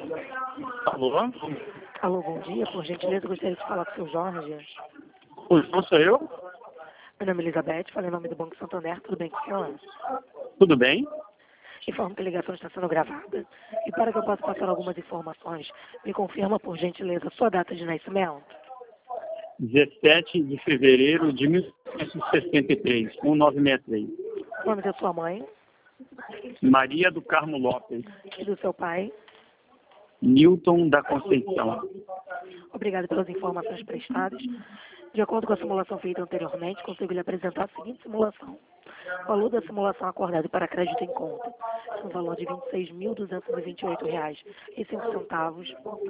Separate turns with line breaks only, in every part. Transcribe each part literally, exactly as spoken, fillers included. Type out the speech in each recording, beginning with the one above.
Alô?
Alô, bom dia. Por gentileza, gostaria de falar com o seu Jorge.
O João sou eu?
Meu nome é Elizabeth, falei em nome do Banco Santander. Tudo bem com o senhor?
Tudo bem?
Informo que a ligação está sendo gravada. E para que eu possa passar algumas informações, me confirma, por gentileza, sua data de nascimento.
dezessete de fevereiro de mil novecentos e sessenta e três, mil novecentos e sessenta e três.
O nome da sua mãe
Maria do Carmo Lopes.
e do seu pai.
Newton da Conceição.
Obrigado pelas informações prestadas. De acordo com a simulação feita anteriormente, consigo lhe apresentar a seguinte simulação. O valor da simulação acordado para crédito em conta é um valor de vinte e seis mil duzentos e vinte e oito reais e cinco centavos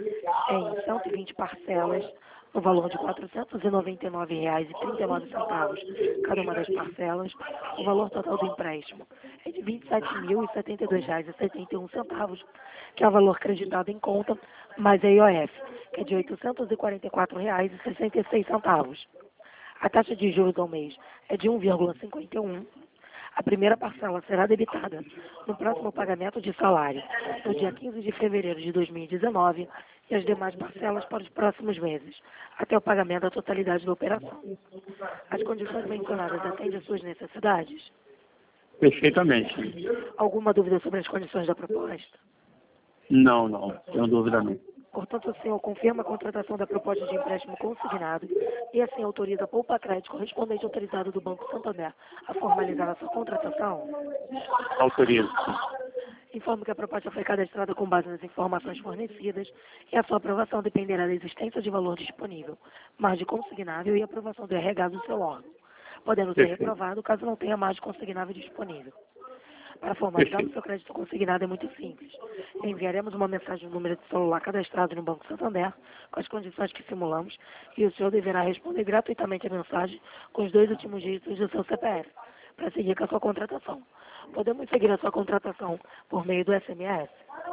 em cento e vinte parcelas, no valor de quatrocentos e noventa e nove reais e trinta e nove centavos cada uma das parcelas. O valor total do empréstimo é de vinte e sete mil e setenta e dois reais e setenta e um centavos, que é o valor creditado em conta, mais a I O F, que é de oitocentos e quarenta e quatro reais e sessenta e seis centavos. A taxa de juros ao mês é de um vírgula cinquenta e um. A primeira parcela será debitada no próximo pagamento de salário, no dia quinze de fevereiro de dois mil e dezenove, e as demais parcelas para os próximos meses, até o pagamento da totalidade da operação. As condições mencionadas atendem às suas necessidades?
Perfeitamente.
Alguma dúvida sobre as condições da proposta?
Não, não. Tenho dúvida não.
Portanto, o senhor confirma a contratação da proposta de empréstimo consignado e assim autoriza a Poupa Crédito correspondente autorizado do Banco Santander a formalizar a sua contratação?
Autorizo.
Informo que a proposta foi cadastrada com base nas informações fornecidas e a sua aprovação dependerá da existência de valor disponível, margem consignável e aprovação do R H do seu órgão, podendo ser
Perfeito.
reprovado caso não tenha margem consignável disponível. Para formalizar o seu crédito consignado é muito simples. Enviaremos uma mensagem no número de celular cadastrado no Banco Santander, com as condições que simulamos, e o senhor deverá responder gratuitamente a mensagem com os dois últimos dígitos do seu C P F, para seguir com a sua contratação. Podemos seguir a sua contratação por meio do S M S?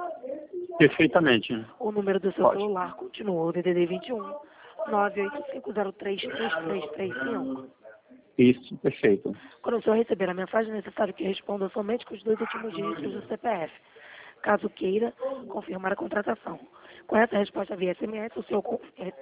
Perfeitamente.
O número do seu
Pode.
celular continua o D D D vinte e um, nove oito cinco zero três, três três três cinco.
Isso, perfeito.
Quando o senhor receber a mensagem, é necessário que responda somente com os dois últimos dígitos do C P F, caso queira confirmar a contratação. Com essa resposta via S M S, o senhor... con- é,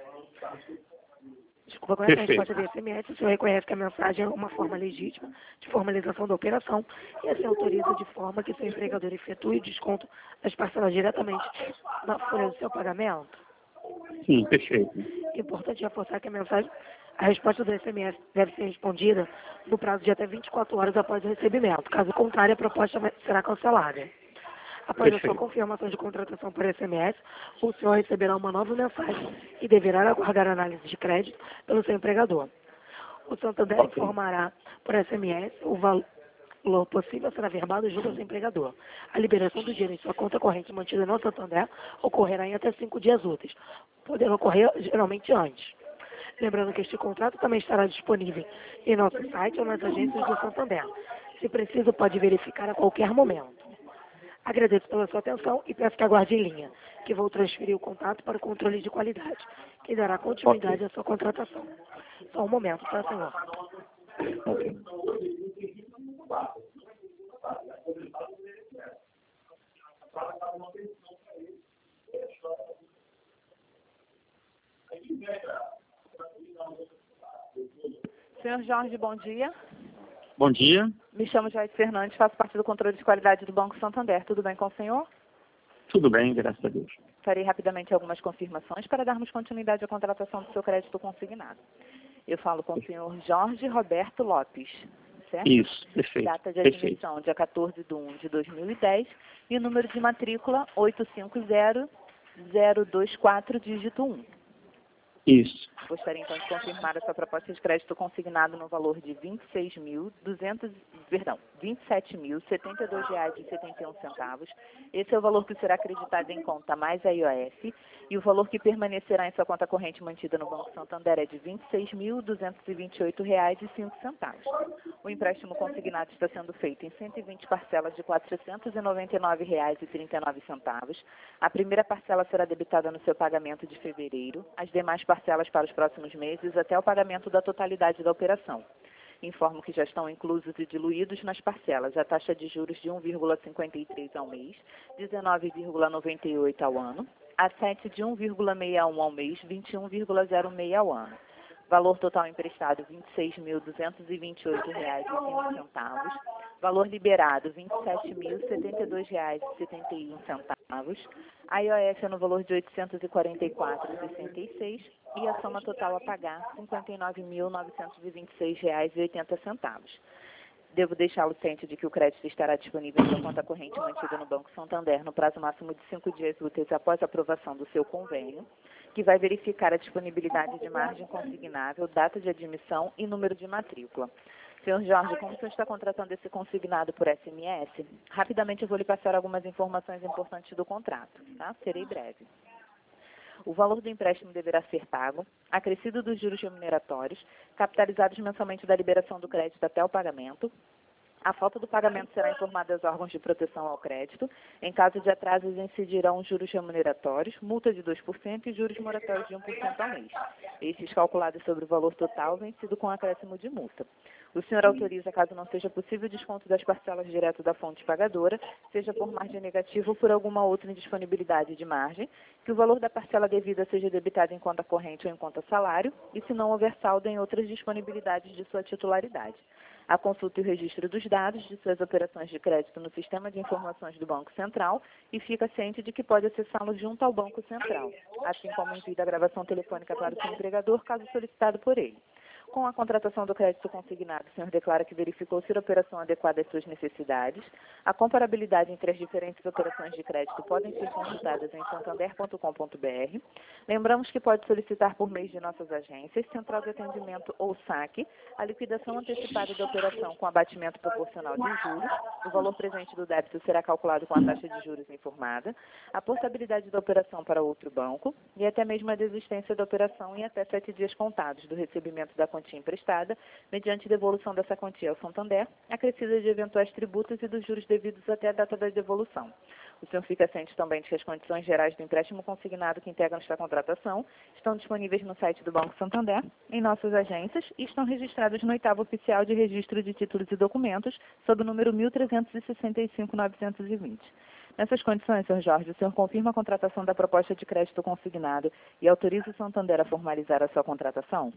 Desculpa, com essa
Perfeito.
resposta via S M S, o senhor reconhece que a mensagem é uma forma legítima de formalização da operação e assim autoriza de forma que seu empregador efetue o desconto das parcelas diretamente na folha do seu pagamento.
Sim, perfeito.
É importante reforçar que a mensagem, a resposta do S M S deve ser respondida no prazo de até vinte e quatro horas após o recebimento. Caso contrário, a proposta será cancelada. Após a sua
Perfeito.
confirmação de contratação por S M S, o senhor receberá uma nova mensagem e deverá aguardar a análise de crédito pelo seu empregador. O Santander
Ok.
informará por S M S o valor possível será verbado junto ao seu empregador. A liberação do dinheiro em sua conta corrente mantida no Santander ocorrerá em até cinco dias úteis, podendo ocorrer geralmente antes. Lembrando que este contrato também estará disponível em nosso site ou nas agências do Santander. Se preciso, pode verificar a qualquer momento. Agradeço pela sua atenção e peço que aguarde em linha, que vou transferir o contato para o controle de qualidade, que dará continuidade
Ok.
à sua contratação. Só um momento, tá, senhor?
Ok.
Senhor Jorge, bom dia.
Bom dia.
Me chamo Joyce Fernandes, faço parte do controle de qualidade do Banco Santander. Tudo bem com o senhor?
Tudo bem, graças a Deus.
Farei rapidamente algumas confirmações para darmos continuidade à contratação do seu crédito consignado. Eu falo com o senhor Jorge Roberto Lopes, certo?
Isso, perfeito.
Data de
Perfeito.
admissão, dia quatorze de um de dois mil e dez, e o número de matrícula oito cinco zero zero dois quatro, dígito um.
Isso.
Gostaria então de confirmar a sua proposta de crédito consignado no valor de vinte e seis mil duzentos, perdão, vinte e sete mil setenta e dois reais e setenta e um centavos. Esse é o valor que será acreditado em conta mais a I O F, e o valor que permanecerá em sua conta corrente mantida no Banco Santander é de vinte e seis mil duzentos e vinte e oito reais e cinco centavos. O empréstimo consignado está sendo feito em cento e vinte parcelas de quatrocentos e noventa e nove reais e trinta e nove centavos. A primeira parcela será debitada no seu pagamento de fevereiro, as demais parcelas para os próximos meses até o pagamento da totalidade da operação. Informo que já estão inclusos e diluídos nas parcelas a taxa de juros de um vírgula cinquenta e três ao mês, dezenove vírgula noventa e oito ao ano, a sete de um vírgula sessenta e um ao mês, vinte e um vírgula zero seis ao ano. Valor total emprestado, vinte e seis mil duzentos e vinte e oito reais e cinco centavos. Valor liberado, vinte e sete mil setenta e dois reais e setenta e um centavos. A I O F no valor de oitocentos e quarenta e quatro reais e sessenta e seis centavos. E a soma total a pagar, cinquenta e nove mil novecentos e vinte e seis reais e oitenta centavos. Devo deixá-lo ciente de que o crédito estará disponível em sua conta corrente mantida no Banco Santander no prazo máximo de cinco dias úteis após a aprovação do seu convênio, que vai verificar a disponibilidade de margem consignável, data de admissão e número de matrícula. Senhor Jorge, como o senhor está contratando esse consignado por S M S? Rapidamente eu vou lhe passar algumas informações importantes do contrato, tá? Serei breve. O valor do empréstimo deverá ser pago, acrescido dos juros remuneratórios, capitalizados mensalmente da liberação do crédito até o pagamento. A falta do pagamento será informada aos órgãos de proteção ao crédito. Em caso de atrasos, incidirão juros remuneratórios, multa de dois por cento e juros moratórios de um por cento ao mês. Estes calculados sobre o valor total, vencido com acréscimo de multa. O senhor autoriza, caso não seja possível, o desconto das parcelas direto da fonte pagadora, seja por margem negativa ou por alguma outra indisponibilidade de margem, que o valor da parcela devida seja debitado em conta corrente ou em conta salário, e se não houver saldo em outras disponibilidades de sua titularidade. A consulta e o registro dos dados de suas operações de crédito no Sistema de Informações do Banco Central e fica ciente de que pode acessá-lo junto ao Banco Central, assim como envio da gravação telefônica para o seu empregador, caso solicitado por ele. Com a contratação do crédito consignado, o senhor declara que verificou ser a operação adequada às suas necessidades. A comparabilidade entre as diferentes operações de crédito podem ser consultadas em santander ponto com ponto br. Lembramos que pode solicitar por meio de nossas agências, Central de Atendimento ou saque, a liquidação antecipada da operação com abatimento proporcional de juros. O valor presente do débito será calculado com a taxa de juros informada, a portabilidade da operação para outro banco e até mesmo a desistência da operação em até sete dias contados do recebimento da quantia emprestada, mediante devolução dessa quantia ao Santander, acrescida de eventuais tributos e dos juros devidos até a data da devolução. O senhor fica ciente também de que as condições gerais do empréstimo consignado que integram esta contratação estão disponíveis no site do Banco Santander, em nossas agências, e estão registradas no oitavo oficial de registro de títulos e documentos, sob o número mil trezentos e sessenta e cinco mil novecentos e vinte. Nessas condições, senhor Jorge, o senhor confirma a contratação da proposta de crédito consignado e autoriza o Santander a formalizar a sua contratação?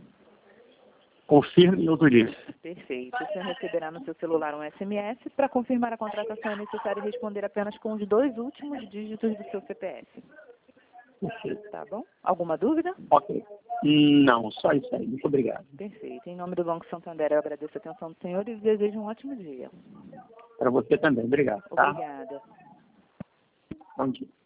Confirme e autorize.
Perfeito. O senhor receberá no seu celular um S M S. Para confirmar a contratação é necessário responder apenas com os dois últimos dígitos do seu C P F.
Perfeito.
Tá bom? Alguma dúvida?
Ok. Não, só isso aí. Muito obrigado.
Perfeito. Em nome do Banco Santander, eu agradeço a atenção do senhor e desejo um ótimo dia.
Para você também. Obrigado. Tá?
Obrigada.
Bom dia.